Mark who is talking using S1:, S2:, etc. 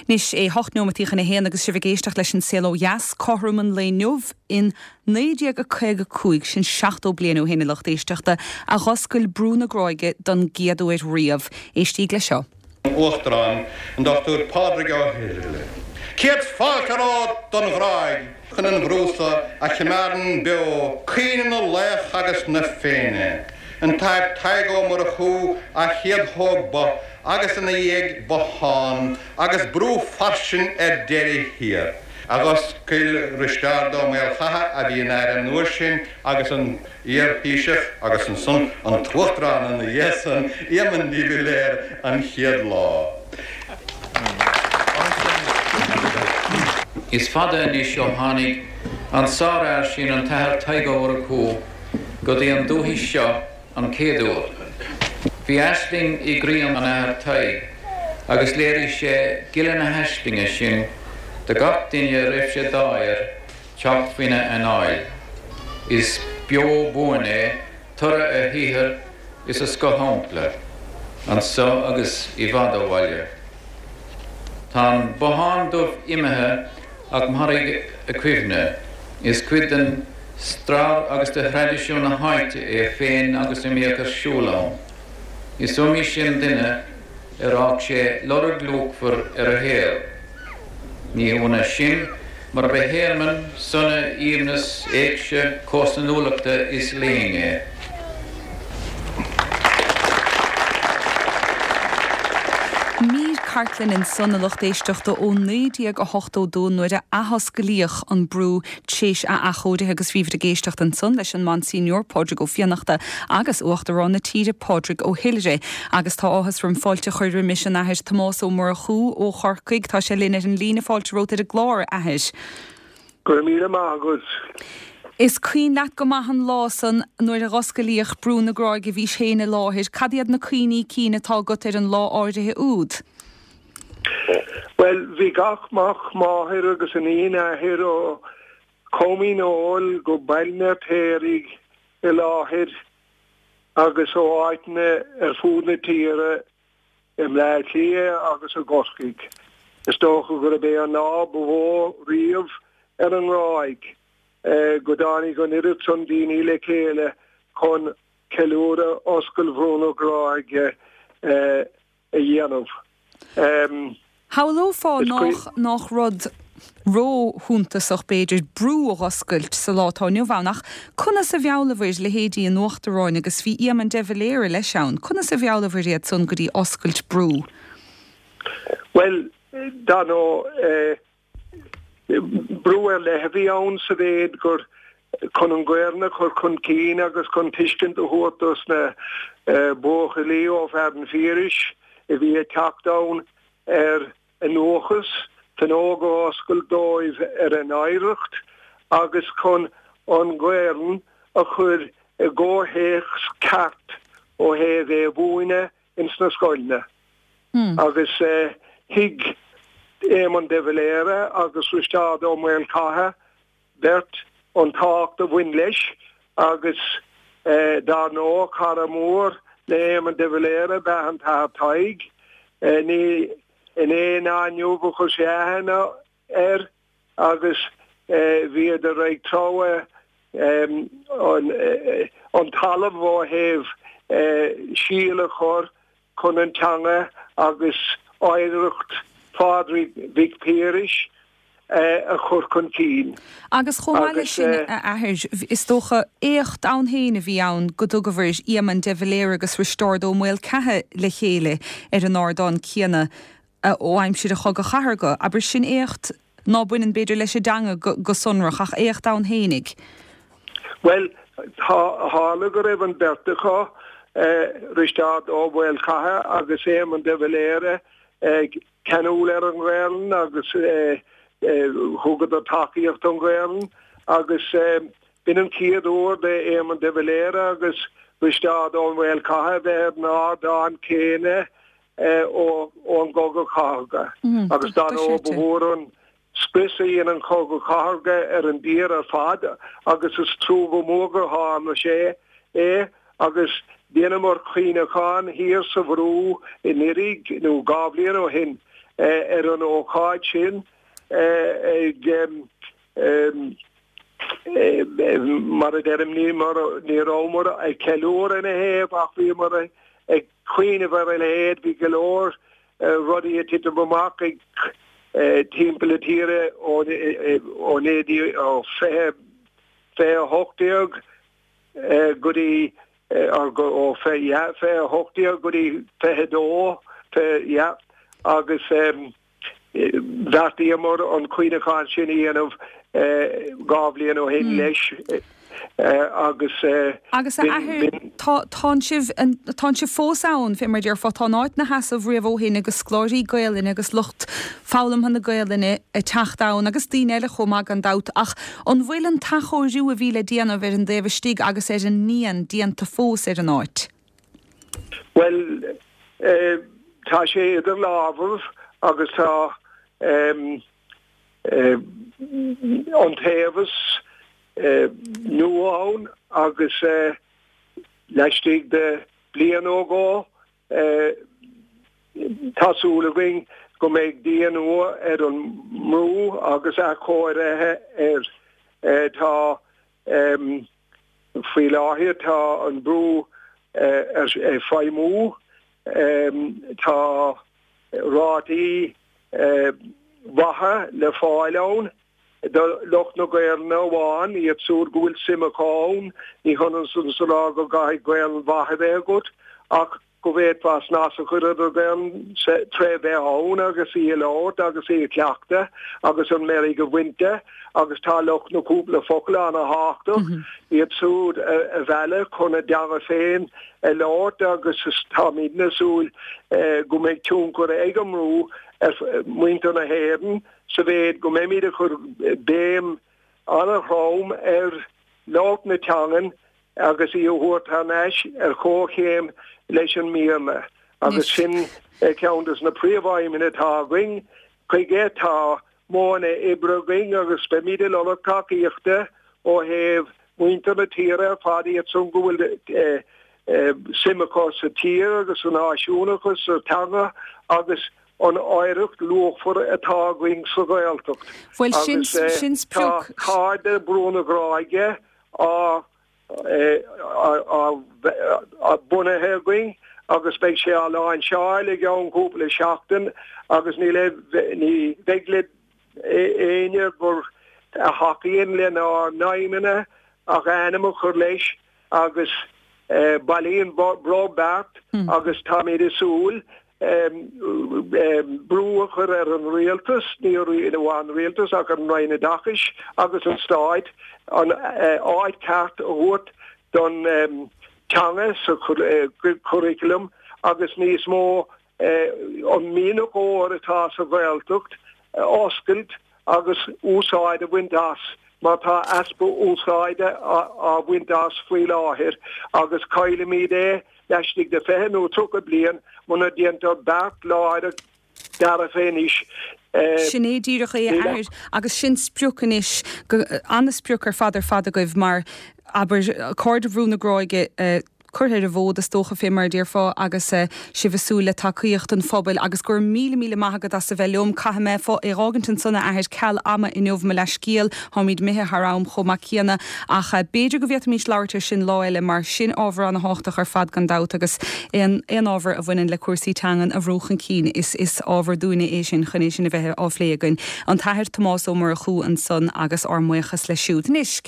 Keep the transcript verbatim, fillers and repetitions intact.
S1: Nis é hochtnomatícha na héana agus sibh géisteach leis an selo jas chothraman le nuamh in néideag a chuige cúig sin seachtó blianú héna lecht éisteachta a ghoscail brúna gráige don giadúir riamh éistí le seo.
S2: Uachtarán an Doctor Padraig O'Hirle. Kiet falkarát don gráig chun an brúsa a chimearan beo cían na lech agus na féine. An taib taigó mar a chú a chiad thóg ba agus na dhéag bachán agus brú farsin ar déiri hir. Agus cil ristárdó méil chatha a bhí ar an nuair sin agus an íar píisih agus an sun an tuachtrán an na dhéasan éman níbí léir an chiad lá.
S3: Is fada ní seo tháinig an sáir sin an tair taigó mar a chú go dtí an dúhí seo an céadú. Bhí eisling i gríam an air taig, agus léirí sé gile na heislinge sin de gach duine rih sé dáir teacht faoine an áil. Is beo buaine tura a híthir is a scothómpla, an so agus i bhada bhaile. Tá bohan dubh imethe ag mharig a cuimhne, is cuid an strál agus de tradiisiún na háite é féin agus i míochar siúlán. Is umí sin duine ar ag sé lorg lúgfar ar a héal. Ní úna sin mar be héalman sunna íomnas éagse cósanúlachta is léinge.
S1: Cartlin in sunna lucht éisteachta ó néideag a hochtó dó nuair a ahoscailíoch an brú téis a achóide agus bhíomh a géisteacht an sun leis an man senior Padraig Ó Fionnachta agus uachtarrán na tíre Padraig Ó Hilleire agus tá áthas rom fáilte chuir mis an athis Tomás Ó Mar Chú ó Chorcaig tá sé linne an lína fáilte róta a glár athis.
S4: Gur míle mágus.
S1: Is cuoin leat go maithan lásan nuair a ghoscailíoch brúna gráige bhí séna láthir, cadiad na cuoiní cína tá go ar an lá áirithe úd?
S4: Well, vi gach mach máthir agus an ína hir ó comín óil go bailne périg i láthir agus ó áitne ar fúdna tíre im leitlia agus a goscaig. Is dócha gur a bé an ná bhó riamh ar an ráig. Uh, go dánig go nirit son díní le chéile chun ceúra oscail bhrúna gráige uh, a dhéanamh. Um,
S1: Háló fá nach, nach rud ró húntasach beidir brú a oscailt sa látániu bhnach, conna sa bhealahir le héadí an nuachtaráin agus bhí íaman devaléire le seán, conna sa bhealahir iad son gurí oscailt brú?
S4: Well, da nó uh, brúir le bhí ann sa bhéad gur chun an gcuirne chur chun cín agus chun tuiscint a thuirtas na uh, bócha lío fer an fíris i bhí a teachtáin ar an óchas tan óga oscail dóibh ar an éireacht agus chun an gcuirn a chur a ggóthéachs ceart ó héad é bhuaine ins na scoilne. Mm. Agus uh, hiig éman devaléire agus rústad ó méil cathe bert an tácht a bhain leis agus uh, dar nó cara mór le éman devaléire be an tá taig uh, ní in éon ániu go chu séhanna ar agus bhí a raig troa um, an, uh, an talamh ó héh uh, síle chur chun an teanga agus áireacht Padraig Vic Píris uh, a chur chun cín.
S1: Agus chomáile sin a ahir is dócha éocht an héine bhí ann go dugahir íaman devaléir agus ristórdó mhil cethe le chéile ar an árdán cíanna ó aim siad a chug a chaharga, aber sin éocht ná buinean beidir leis sé danga go, go sunrach ach éocht an hénig.
S4: Well, hála go raibh an bertacha uh, ristad ó bhfuil cathe agus éman devaléire uh, cenúil ar an ghairn agus uh, uh, thugad a takeíocht an ghairn agus uh, bin an ciad úr de éman devaléire agus ristad ó bhfuil cathe de ná dán céine ó an goga chága. Agus dá ó bhór an spisa in an goga chága ar an dír ar fada agus is trú go móga hána sé é agus déana mar chuoineáin hir sa bhrú in irig nó gábliar ó hin ar an óáid sin mar a derm ní ní rómar ag ceúr in a héh ach bhí mar ag chuoine bhar a héad bhí golóir rudí a titar bamach ag timppla tíre ó nédí ó fé fé hochtíag goí ó fé fé hochtíag goí fehedó fé agus bheartíamór an cuioineáin sin íanamh gábblion ó hin leis agus
S1: agus tá sibh fósáin fé mar dear fátánáid na heasamh riamhóhéin agus sclóirí gailin agus lucht fálam hanna gailine a teachtáin agus daoine chomá an dat ach an bhfuil an tachoirú a bhíle díanamh ar an déhstíigh agus ar an níon díanta fós ar an áit.
S4: Well tá sé idir lábhar agus tá an taobhas nuáin agus leistigh de blian ógá tásúlahing go méid díana nua ar an mrú agus a choirithe ar tá faoi láthir tá an brú ar feimú tá rátaí wathe le fáileán loch no gael no one I het soort goel simmerkoon ni honnen sun so go ga gael wahe goed ach go weet was na so goed den tre be hoon agus si lot agus si klachte agus een merige winter agus ta loch no koele fokle aan a haachto I het soort a welle kon het jaar féin a lot agus ta midne soel go me toen ko eigem ro er muint an a heden se weet go mé de chu béim an a chom er lá na teangan agus I hoort haar neis er chochéim leis an míme agus sin counters na príomhhaim in atáing chuigé tá móna ibraging agus be míidir le caíochta ó heh muinte na tíre fádi het sun gohfuil simmeá sa tír agus an náisiúnachas sa tanga agus an áirecht luch for atáing sa gailtocht.
S1: Well sin sin sprúk
S4: cáde brúna gráige á a bunathe agus be sé a láin seáil ag an cúpla seachtain agus ní le ní bheitglid éine gur a haíon le ná naimine ach anam chur leis agus bailíon brobert agus táid is súl brúachar ar an réaltas ní in bháin réaltas ach an réine dachis agus an stáid an áid ceart a thuirt don teanga sa curriculum agus níos mó an mína óir atá sa bhiltucht oscailt agus úsáid a bhaintas má tá aspa úsáide a bhaintas faoi láthir agus caiile mí é leisnig de féin ó tro a blian muna díantar bert láide dar a fénis.
S1: Sinné díirecha é air agus sin sprúcanis anna sprúcar fadar fada goibh mar aber cóir a bhrúna gráige chuir a bhód a tócha fé mar dír fá agus si bhsúla takeíocht an fphobal agus gur mí mí maigad as sa bhelumm cai mé fá i rágantin sanna air ceall ama inmh me leis cíal háid mithe thrám chomá cíanana ach beidir go bhéit mís leirtar sin láile mar sin ábhar an háach ar fad gan dat agus an ábhar a bhainein le cuasaí teangan a bhróchan cín is is ábhar dúna é sin chunééis sin a bheitthe áléagain an taithir Tomás ó mar a chuú an son agus ormuochas le siúd níos.